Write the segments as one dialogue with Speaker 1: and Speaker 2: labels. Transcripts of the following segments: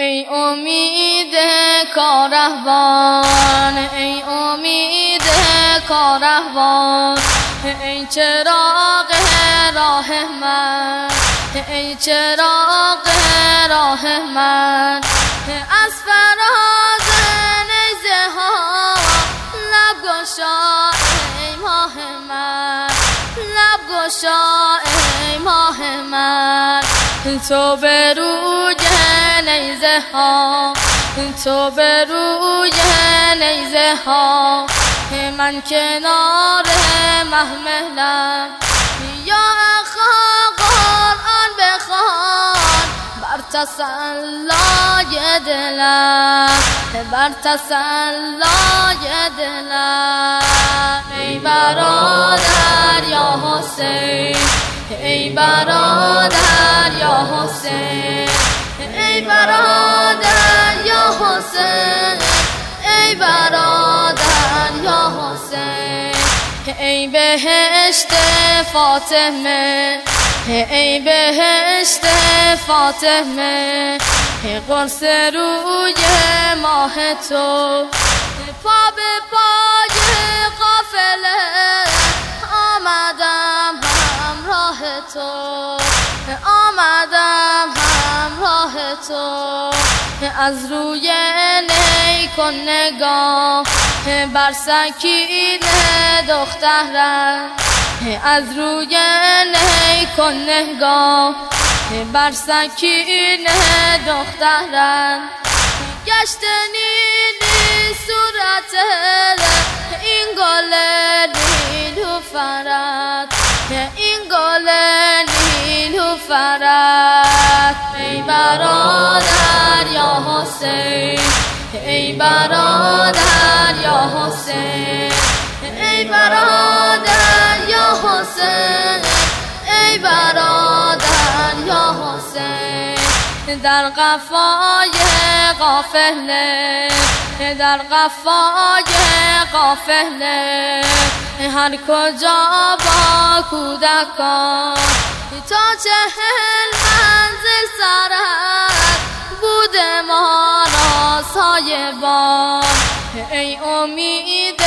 Speaker 1: ای امید کاروان، ای امید کاروان، ای چراغ راه من، ای چراغ راه من. از فراز نیزه ها لب گشا ای ماه من، لب گشا ای ماه من. تو به روی نیزه ها، تو به روی نیزه ها، من کنار محملم. یا اخا قرآن بخوان بر تسلای دلم، بر تسلای دلم. ای برادر یا حسین، ای برادر یا حسین، ای برادر یا حسین، ای برادر یا حسین. ای بهشت فاطمه، ای بهشت فاطمه، قرص روی ماه تو. پا به پای قافله آمدم همراه تو، آمدم همراه تو. از روی نی کن نگاه بر سکینه دخترم، از روی نی کن نگاه بر سکینه دخترم. گشت نیلی صورت این گل نیلوفرت، این گل نیلوفرت. ای برادر یا حسین، ای برادر یا حسین، ای برادر یا حسین، ای برادر یا حسین. در قفای قافله، در قفای قافله، هر کجا با کودکان. تا 40 منزل سرت بود ما را سایبان. ای امید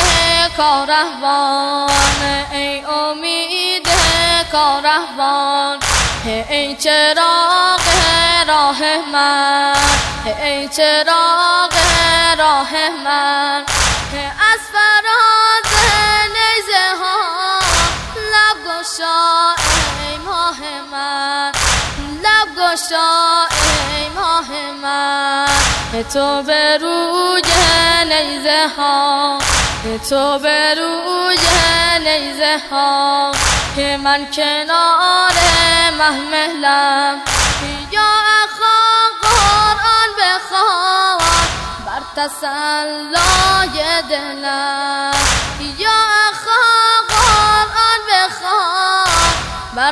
Speaker 1: کاروان، ای امید کاروان، ای چراغ راه من، ای چراغ راه من. از فراز نیزه ها لب گشا ای ماه من، لب گشا ای ماه من. تو به روی نیزه ها، تو به روی نیزه ها، من کنار محملم. یا اخا قرآن بخوان بر تسلای دلم، یا اخا قرآن بخوان بر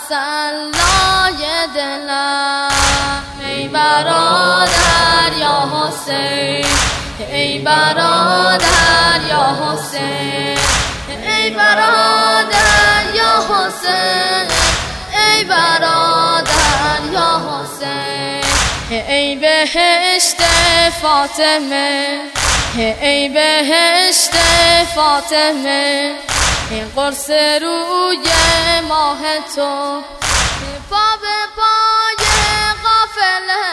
Speaker 1: تسلای دلم. ای برادر یا حسین، ای برادر یا حسین، ای برادر یا حسین، ای برادر یا حسین. ای بهشت فاطمه، ای بهشت فاطمه، قرص روی ماه تو. پا به پای قافله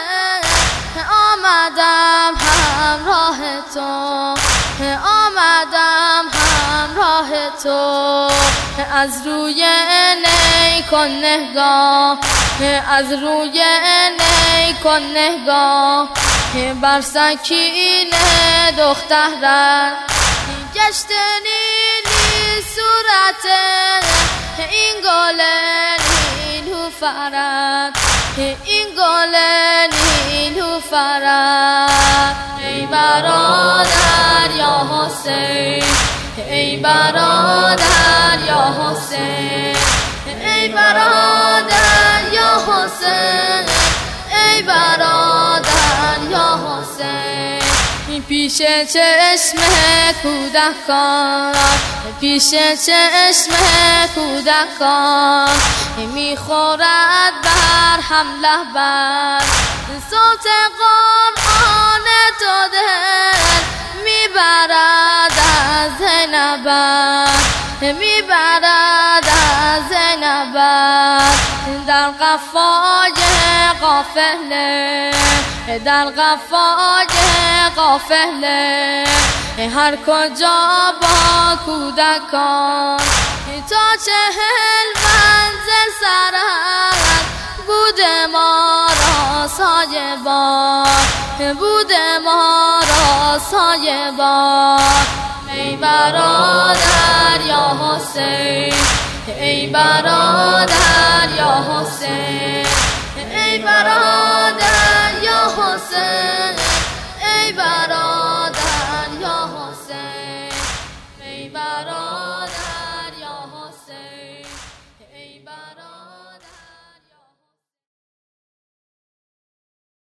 Speaker 1: آمدم همراه تو، آمدم همراه تو. از روی نی کن نگاه، از روی نی کن نگاه بر سکینه دخترم. گشت نیلی صورت این گل نیلوفرت، این گل نیلوفرت. ای برادر یا حسین، ای برادر یا حسین، ای برادر یا حسین، ای برادر یا حسین. پیش چشم کودکان، پیش چشم کودکان، میخورد بر هم لبن صوت قرآن میبرد از زینبت در قفای قافله در قفای قافله هر کجا با کودکان تا 40 منزل سرت بود ما را سایبان بود ما را سایبان ای برادر یا حسین ای برادر یا حسین ای برادر